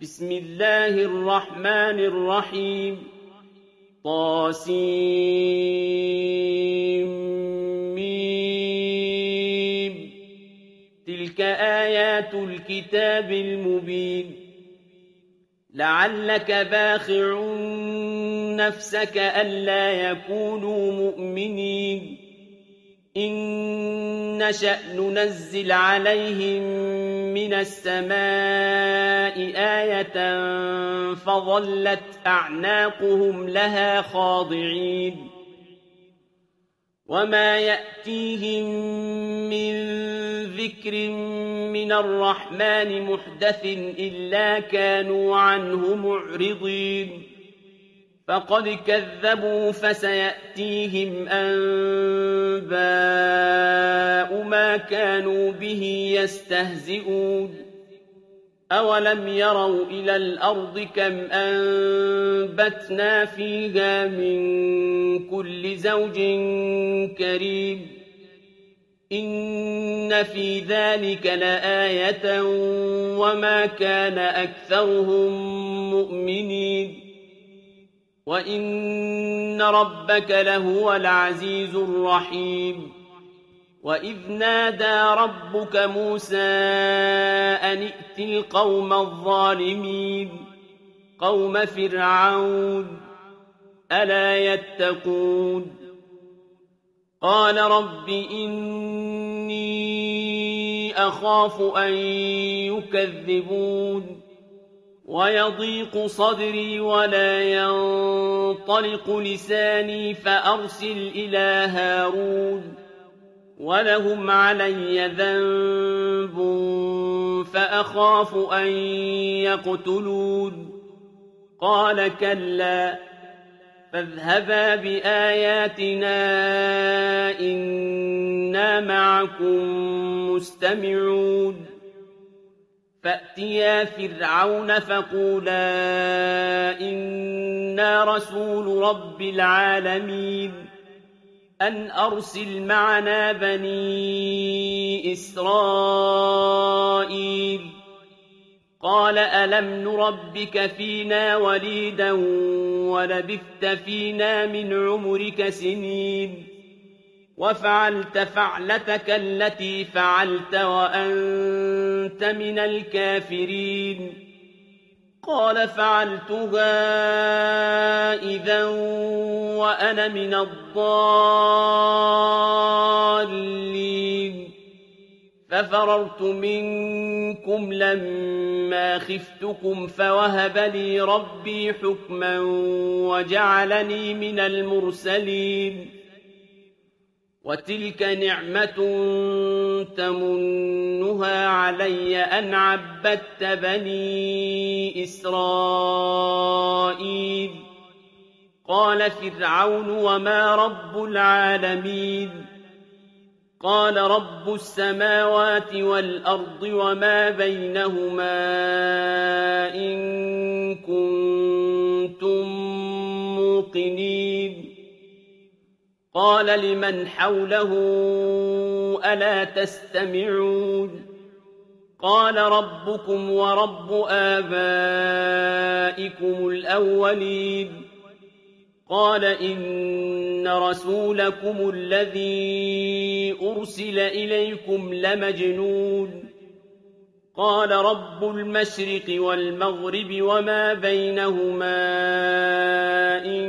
بسم الله الرحمن الرحيم طاسيم تلك آيات الكتاب المبين لعلك باخع نفسك ألا يكونوا مؤمنين إن نشأ ننزل عليهم من السماء آية فظلت أعناقهم لها خاضعين وما يأتيهم من ذكر من الرحمن محدث إلا كانوا عنه معرضين فقد كذبوا فسيأتيهم أنباء ما كانوا به يستهزئون أولم يروا إلى الأرض كم أنبتنا فيها من كل زوج كريم إن في ذلك لآية وما كان أكثرهم مؤمنين وَإِنَّ رَبَّكَ لَهُوَ الْعَزِيزُ الرَّحِيمُ وَإِذْ نَادَى رَبُّكَ مُوسَىٰ أَنِ ائْتِ الْقَوْمَ الظَّالِمِينَ قَوْمَ فِرْعَوْنَ أَلَا يَتَّقُونَ قَالَ رَبِّ إِنِّي أَخَافُ أَن يُكَذِّبُونِ ويضيق صدري ولا ينطلق لساني فأرسل إلى هارون ولهم علي ذنب فأخاف أن يقتلون قال كلا فاذهبا بآياتنا إنا معكم مستمعون فأتيا فرعون فقولا إنا رسول رب العالمين أن أرسل معنا بني إسرائيل قال ألم نربك فينا وليدا ولبثت فينا من عمرك سنين وفعلت فعلتك التي فعلت وأنت من الكافرين قال فعلتها إذا وأنا من الضالين ففررت منكم لما خفتكم فوهب لي ربي حكما وجعلني من المرسلين وتلك نعمة تمنها علي أن عبدت بني إسرائيل قال فرعون وما رب العالمين قال رب السماوات والأرض وما بينهما إن كنتم موقنين قال لمن حوله ألا تستمعون قال ربكم ورب آبائكم الأولين قال إن رسولكم الذي أرسل إليكم لمجنون قال رب المشرق والمغرب وما بينهما إن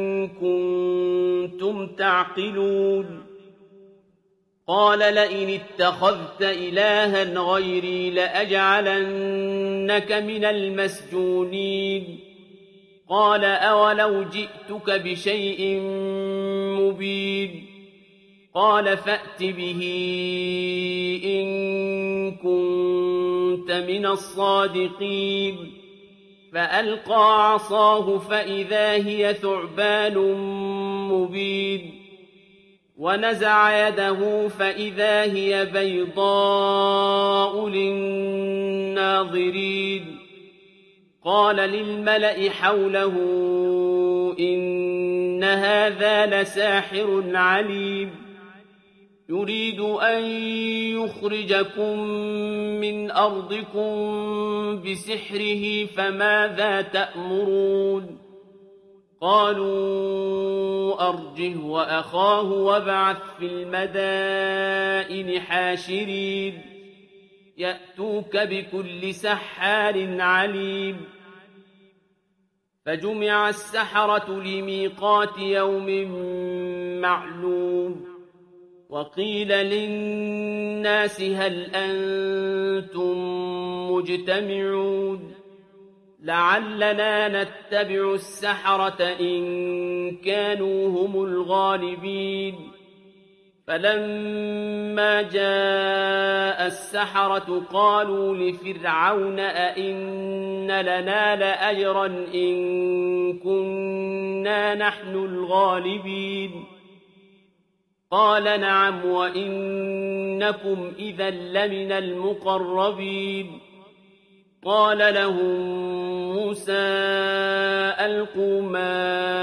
كنتم تعقلون قال لئن اتخذت إلها غيري لأجعلنك من المسجونين قال أولو جئتك بشيء مبين قال فأت به إن كنت من الصادقين فألقى عصاه فإذا هي ثعبان مبين ونزع يده فإذا هي بيضاء للناظرين قال للملأ حوله إن هذا لساحر عليم يريد أن يخرجكم من أرضكم بسحره فماذا تأمرون قالوا أرجه وأخاه وابعث في المدائن حاشرين يأتوك بكل سحار عليم فجمع السحرة لميقات يوم معلوم وقيل للناس هل أنتم مجتمعون لعلنا نتبع السحرة إن كانوا هم الغالبين فلما جاء السحرة قالوا لفرعون أئن لنا لأجرا إن كنا نحن الغالبين قال نعم وإنكم إذا لمن المقربين قال لهم موسى ألقوا ما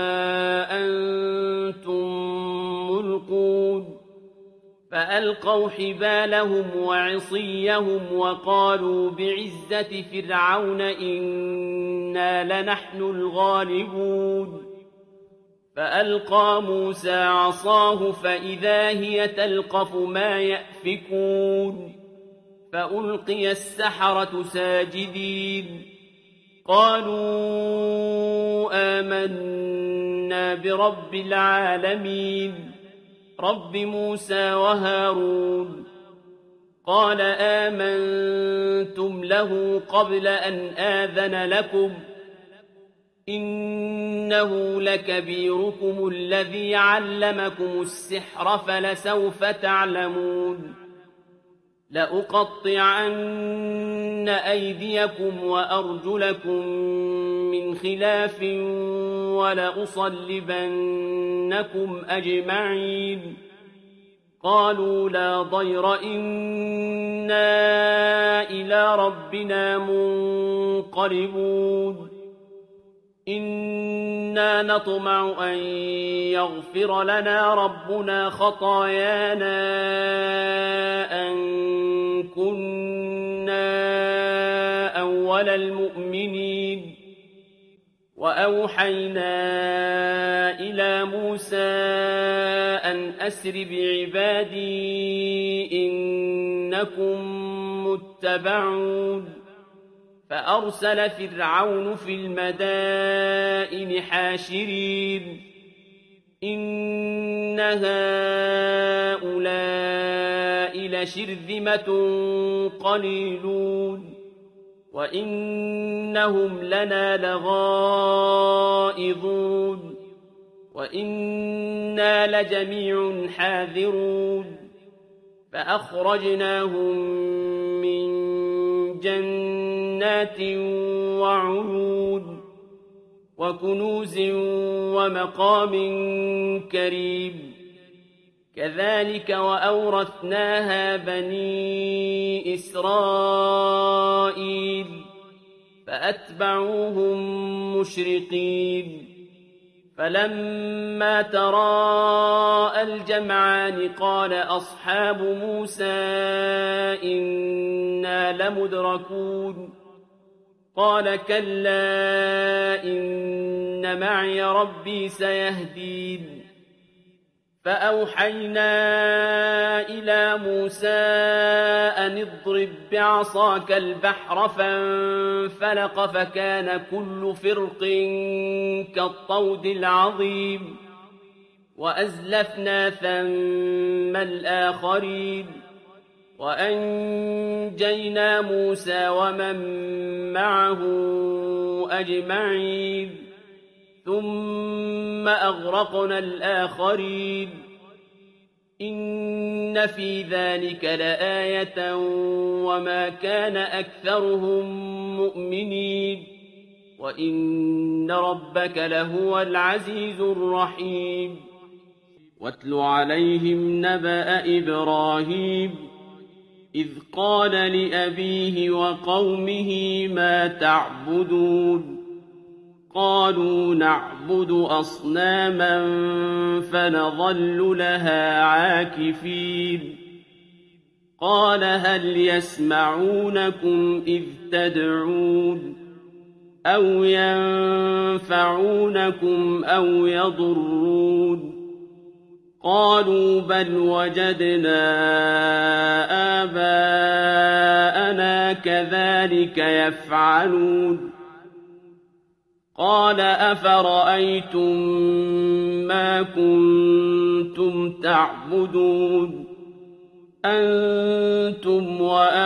أنتم ملقون فألقوا حبالهم وعصيهم وقالوا بعزة فرعون إنا لنحن الغالبون فألقى موسى عصاه فإذا هي تلقف ما يأفكون فألقي السحرة ساجدين قالوا آمنا برب العالمين رب موسى وهارون قال آمنتم له قبل أن آذن لكم إنه لكبيركم الذي علمكم السحر فلسوف تعلمون لأقطعن أيديكم وأرجلكم من خلاف ولأصلبنكم أجمعين قالوا لا ضير إنا إلى ربنا منقلبون إنا نطمع أن يغفر لنا ربنا خطايانا أن كنا أول المؤمنين وأوحينا إلى موسى أن أسر بعبادي إنكم متبعون فأرسل فرعون في المدائن حاشرين إن هؤلاء لشرذمة قليلون وإنهم لنا لغائظون وإنا لجميع حاذرون فأخرجناهم من جنات وعيون وكنوز ومقام كريم كذلك وأورثناها بني إسرائيل فأتبعوهم مشرقين فلما تراءى الجمعان قال أصحاب موسى إنا لمدركون قال كلا إن معي ربي سيهدين فأوحينا إلى موسى أن اضرب بعصاك البحر فانفلق فكان كل فرق كالطود العظيم وأزلفنا ثم الآخرين وأنجينا موسى ومن معه أجمعين ثم أغرقنا الآخرين إن في ذلك لآية وما كان أكثرهم مؤمنين وإن ربك لهو العزيز الرحيم واتل عليهم نبأ إبراهيم إذ قال لأبيه وقومه ما تعبدون قالوا نعبد أصناما فنظل لها عاكفين قال هل يسمعونكم إذ تدعون أو ينفعونكم أو يضرون قالوا بل وجدنا آباءنا كذلك يفعلون قال أفرأيتم ما كنتم تعبدون أنتم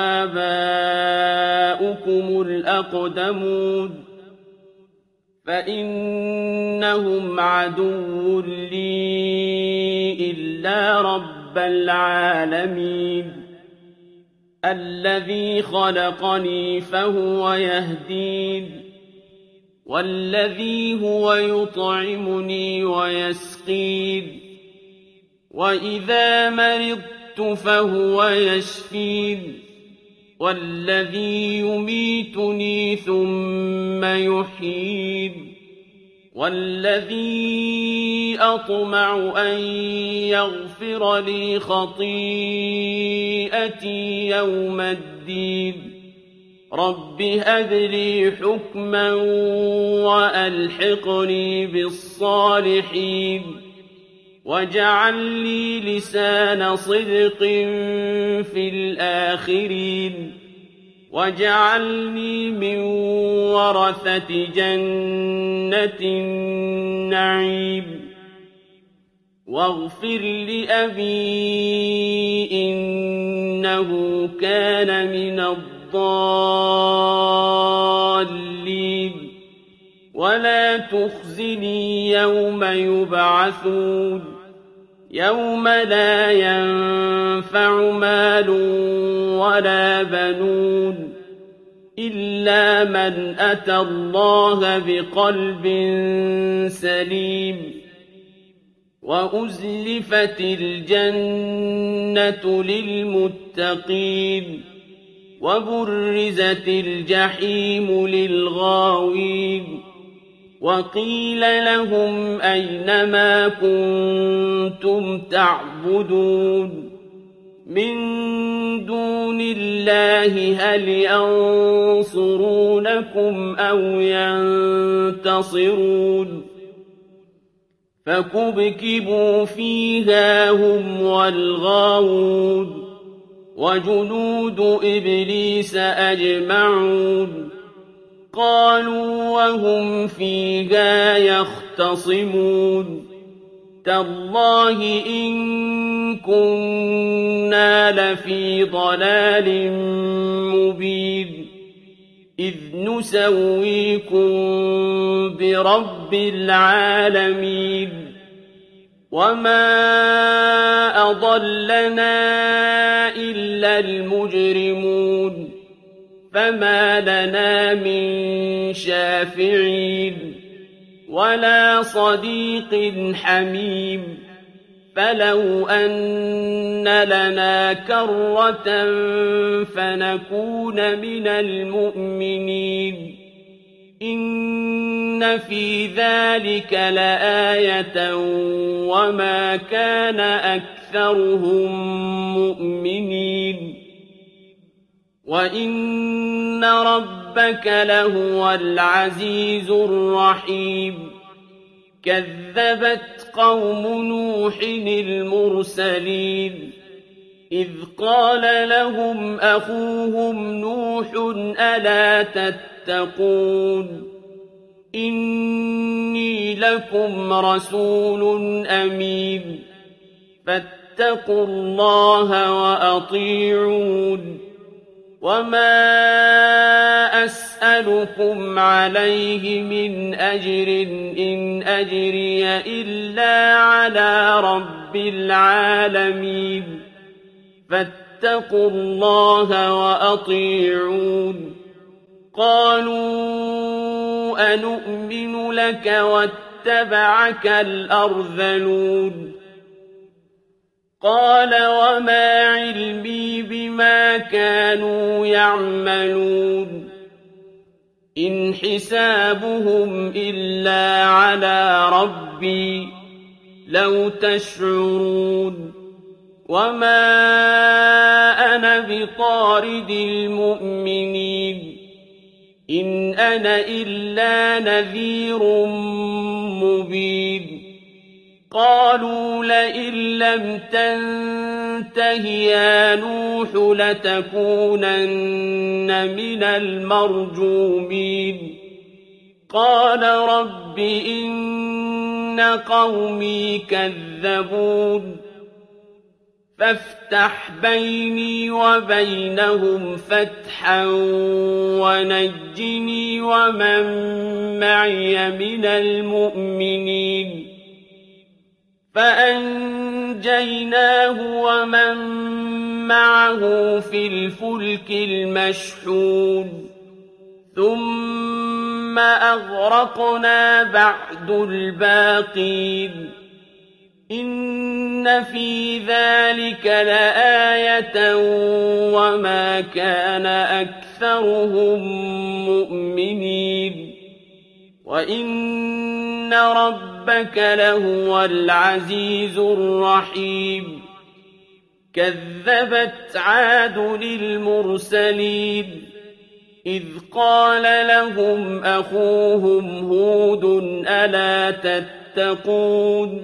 وآباؤكم الأقدمون فإنهم عدو لي إلا رب العالمين الذي خلقني فهو يهدين والذي هو يطعمني ويسقين وإذا مرضت فهو يشفين والذي يميتني ثم يحيين والذي أطمع أن يغفر لي خطيئتي يوم الدين رب هب لي حكما وألحقني بالصالحين واجعل لي لسان صدق في الآخرين واجعلني من ورثة جنة النعيم واغفر لأبي إنه كان من الضالين ولا تخزني يوم يبعثون يوم لا ينفع مال ولا بنون إلا من أتى الله بقلب سليم وأزلفت الجنة للمتقين وبرزت الجحيم للغاوين وقيل لهم أين ما كنتم تعبدون من دون الله هل ينصرونكم أو ينتصرون فكبكبوا فيها هم والغاوون وجنود إبليس أجمعون قالوا وهم فيها يختصمون تالله إن كنا لفي ضلال مبين إذ نسويكم برب العالمين وما أضلنا إلا المجرمون فما لنا من شافعين ولا صديق حميم فلو أن لنا كرة فنكون من المؤمنين إن في ذلك لآية وما كان أكثرهم مؤمنين وإن ربك لهو العزيز الرحيم كذبت قوم نوح المرسلين إذ قال لهم أخوهم نوح ألا تتقون إني لكم رسول أمين فاتقوا الله وأطيعون وما أسألكم عليه من أجر إن أجري إلا على رب العالمين فاتقوا الله وأطيعون قالوا أنؤمن لك واتبعك الأرذلون قال وما علمي بما كانوا يعملون إن حسابهم إلا على ربي لو تشعرون وما أنا بطارد المؤمنين إن أنا إلا نذير مبين قالوا لئن لم تنته يا نوح لتكونن من المرجومين قال رب إن قومي كذبون فافتح بيني وبينهم فتحا ونجني ومن معي من المؤمنين فأنجيناه ومن معه في الفلك المشحون ثم أغرقنا بعد الباقين إن في ذلك لآية وما كان أكثرهم مؤمنين وإن ربك لهو العزيز الرحيم كذبت عاد المرسلين إذ قال لهم أخوهم هود ألا تتقون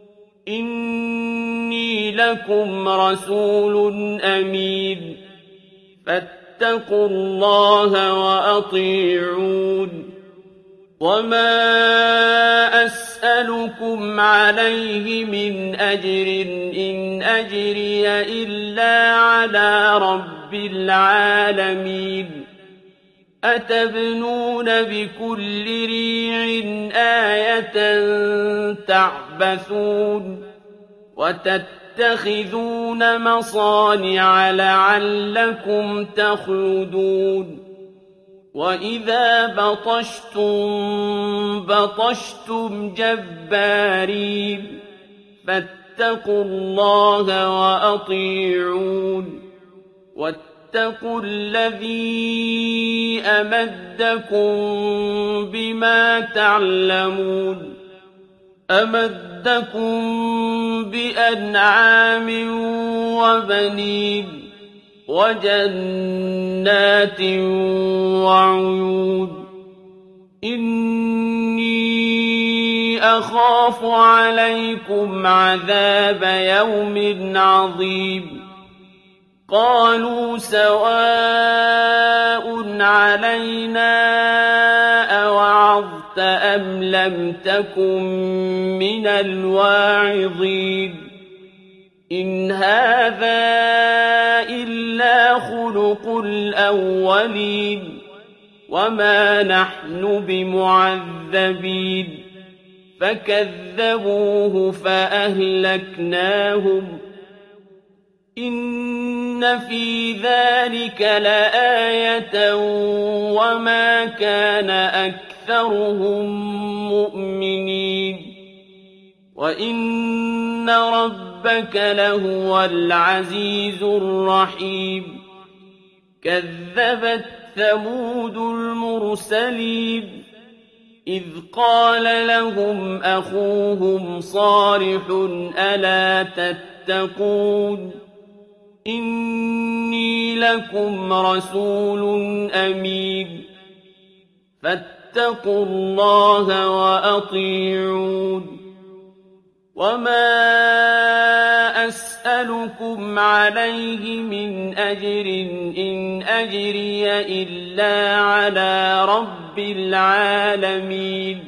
إني لكم رسول أمين فاتقوا الله وأطيعون وما أسألكم عليه من أجر إن أجري إلا على رب العالمين أتبنون بكل ريع آية تعبثون وتتخذون مصانع لعلكم تخلدون وإذا بطشتم جبارين فاتقوا الله وأطيعون واتقوا الذي أمدكم بما تعلمون أمدكم بأنعام وبنين وجنات وعيون إني أخاف عليكم عذاب يوم عظيم قالوا سواء علينا أوعظت أم لم تكن من الواعظين إن هذا إلا خلق الأولين وما نحن بمعذبين فكذبوه فأهلكناهم إن في ذلك لآية وما كان أكثرهم مؤمنين وإن ربك لهو العزيز الرحيم كذبت ثمود المرسلين إذ قال لهم أخوهم صالح ألا تتقون إني لكم رسول أمين فاتقوا الله وأطيعون وما أسألكم عليه من أجر إن أجري إلا على رب العالمين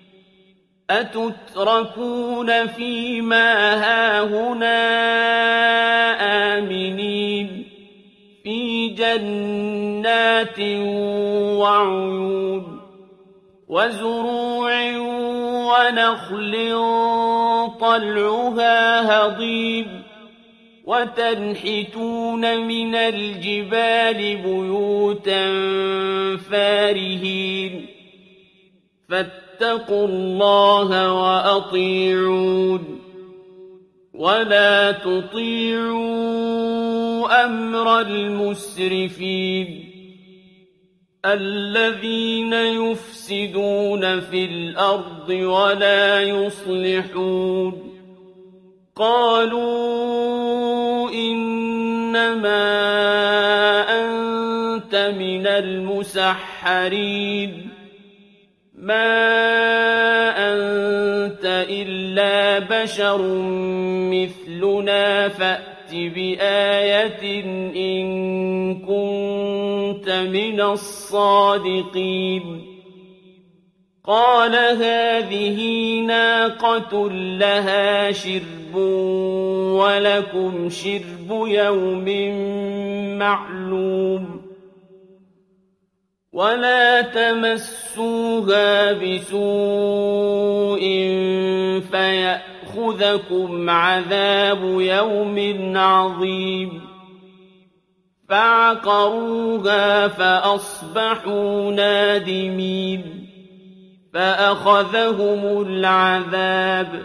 أتتركون فيما هاهنا آمنين في جنات وعيون وزروع ونخل طلعها هضيم وتنحتون من الجبال بيوتا فارهين فاتقوا الله وأطيعون ولا تطيعوا أمر المسرفين الذين يفسدون في الأرض ولا يصلحون قالوا إنما أنت من المسحرين ما أنت إلا بشر مثلنا فأت بآية إن كنت من الصادقين قال هذه ناقة لها شرب ولكم شرب يوم معلوم ولا تمسوها بسوء فيأخذكم عذاب يوم عظيم فعقروها فأصبحوا نادمين فأخذهم العذاب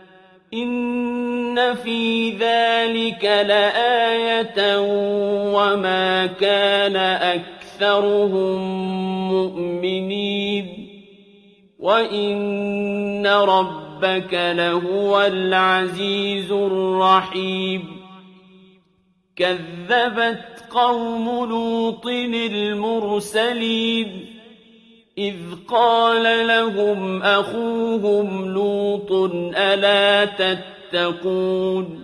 إن في ذلك لآية وما كان أكثرهم مؤمنين وإن ربك لهو العزيز الرحيم كذبت قوم لوط المرسلين إذ قال لهم أخوهم لوط ألا تتقون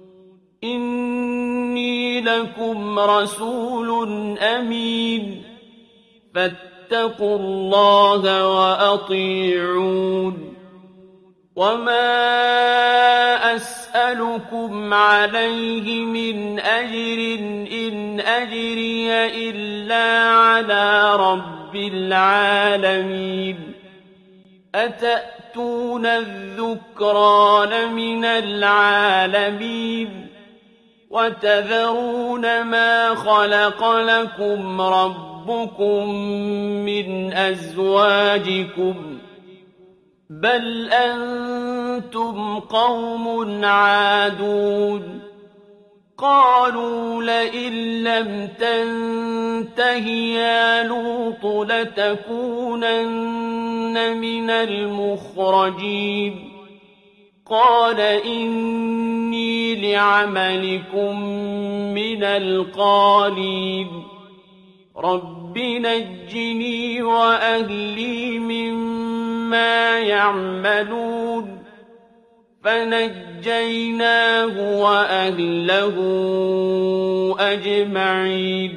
إني لكم رسول أمين فاتقوا الله وأطيعون وما أسألكم عليه من أجر إن أجري إلا على رب العالمين أتأتون الذكران من العالمين وتذرون ما خلق لكم ربكم من أزواجكم بل أنتم قوم عادون قالوا لئن لم تنته يا لوط لتكونن من المخرجين قال إني لعملكم من القالين رب نجني وأهلي مما يعملون فنجيناه وأهله أجمعين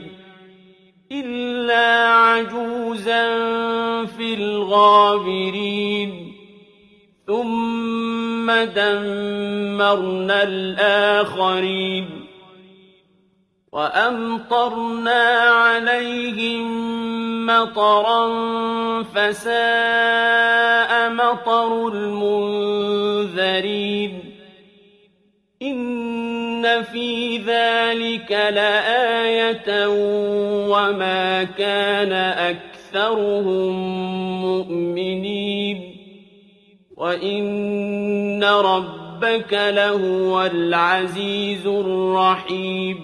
إلا عجوزا في الغابرين ثم دمرنا الآخرين وأمطرنا عليهم مطرا فساء مطر المنذرين إن في ذلك لآية وما كان أكثرهم مؤمنين وإن ربك لهو العزيز الرحيم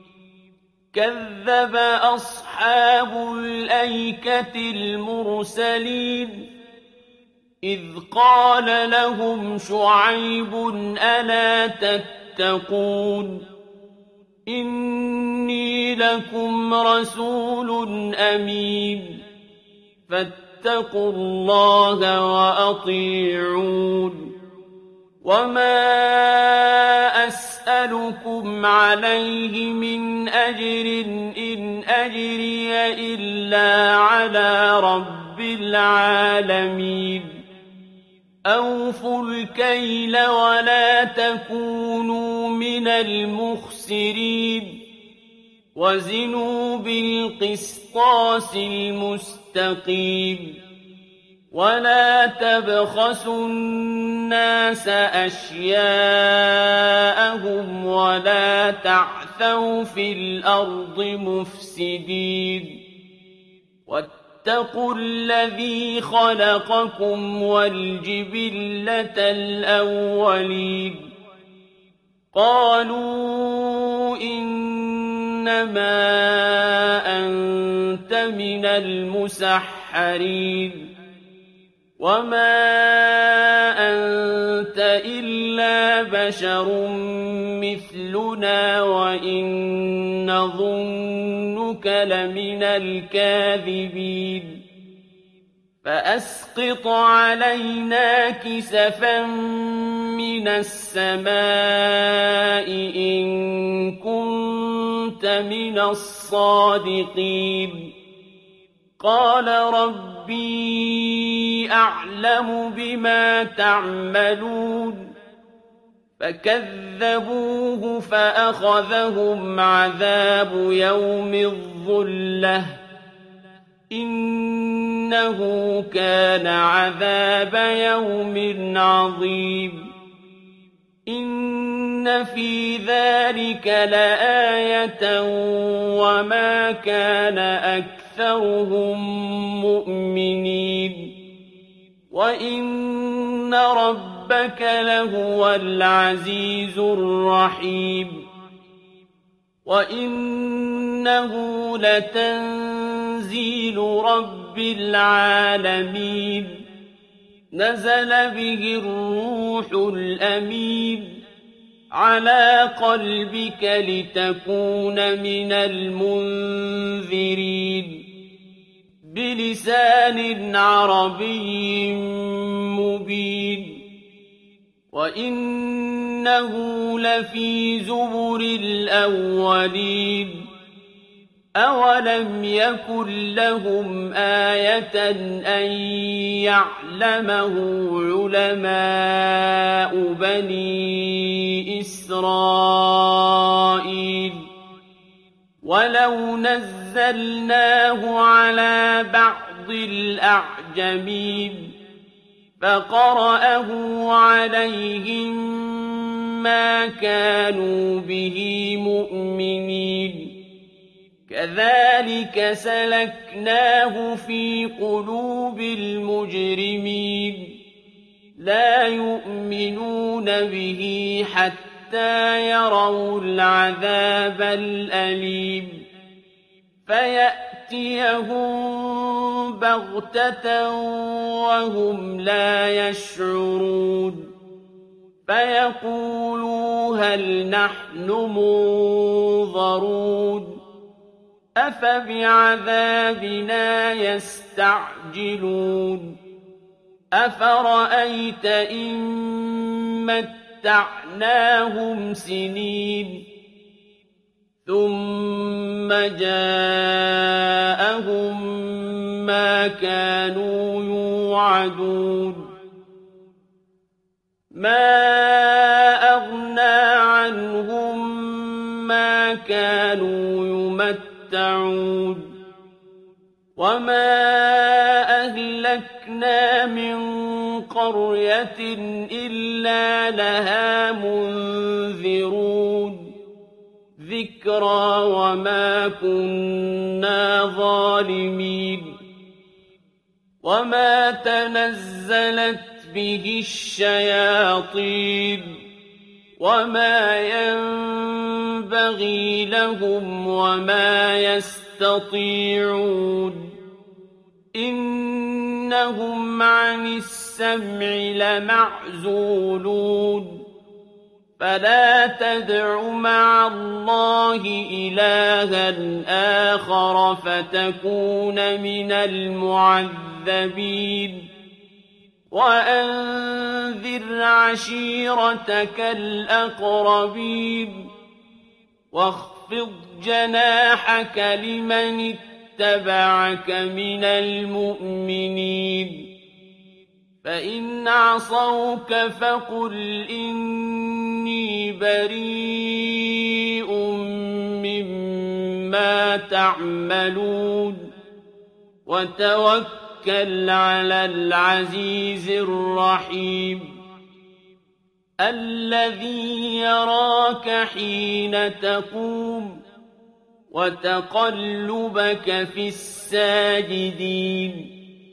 كذب أصحاب الأيكة المرسلين إذ قال لهم شعيب ألا تتقون إني لكم رسول أمين فاتقوا الله وأطيعون وما أسألكم عليه من أجر إن أجري إلا على رب العالمين أوفوا الكيل ولا تكونوا من المخسرين وزنوا بالقسطاس المستقيم ولا تبخسوا الناس أشياءهم ولا تعثوا في الأرض مفسدين واتقوا الذي خلقكم والجبلة الأولين قالوا إن إنما أنت من المسحرين وما أنت إلا بشر مثلنا وإن نظنك لمن الكاذبين فأسقط علينا كسفا من السماء إن كنت من الصادقين قال ربي أعلم بما تعملون فكذبوه فأخذهم عذاب يوم الظلة إنه كان عذاب يوم عظيم إن في ذلك لآية وما كان أكثرهم مؤمنين وإن ربك لهو العزيز الرحيم وإنه لتنزيل رب العالمين نزل به الروح الأمين على قلبك لتكون من المنذرين بلسان عربي مبين وإنه لفي زبر الأولين أولم يكن لهم آية أن يعلمه علماء بني إسرائيل ولو نزلناه على بعض الأعجمين فقرأه عليهم ما كانوا به مؤمنين كذلك سلكناه في قلوب المجرمين لا يؤمنون به حتى يروا العذاب الأليم فيأتيهم بغتة وهم لا يشعرون فيقولوا هل نحن منظرون أفبعذابنا يستعجلون أفرأيت إن متعناهم سنين ثم جاءهم ما كانوا يوعدون ما أغنى عنهم ما كانوا يمتعون وما أهلكنا من قرية إلا لها منذرون ذكرى وما كنا ظالمين وما تنزلت به الشياطين وما ينبغي لهم وما يستطيعون إنهم عن السمع لمعزولون فلا تدع مع الله إلها آخر فتكون من المعذبين وأنذر عشيرتك الأقربين واخفض جناحك لمن اتبعك من المؤمنين فإن عصوك فقل إني بريء مما تعملون وتوكل على العزيز الرحيم الذي يراك حين تقوم وتقلبك في الساجدين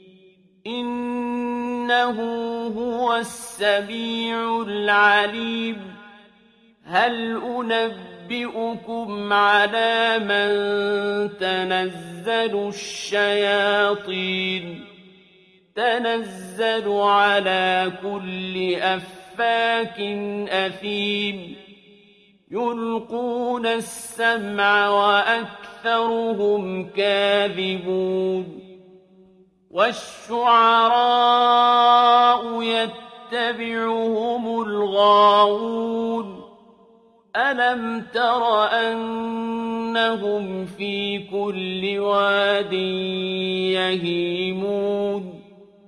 إنه هو السميع العليم هل أُنَبِّئُكُمْ عَلَىٰ مَن تَنَزَّلُ الشَّيَاطِينُ تَنَزَّلُ عَلَىٰ كُلِّ أَفَّاكٍ أَثِيمٍ يُلْقُونَ السَّمْعَ وَأَكْثَرُهُمْ كَاذِبُونَ وَالشُّعَرَاءُ يَتَّبِعُهُمُ الْغَاوُونَ أَلَمْ تَرَ أَنَّهُمْ فِي كُلِّ وَادٍ يَهِيمُونَ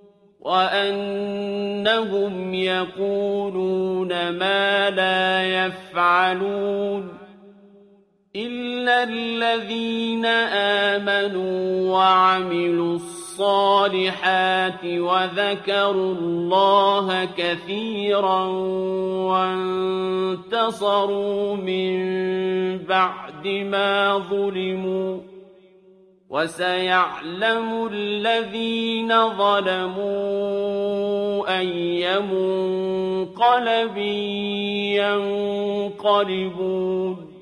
وَأَنَّهُمْ يَقُولُونَ مَا لَا يَفْعَلُونَ إِلَّا الَّذِينَ آمَنُوا وَعَمِلُوا الصَّالِحَاتِ وَذَكَرُوا اللَّهَ كَثِيرًا وَانتَصَرُوا مِن بَعْدِ مَا ظُلِمُوا وَسَيَعْلَمُ الَّذِينَ ظَلَمُوا أَيَّ مُنقَلَبٍ يَنقَلِبُونَ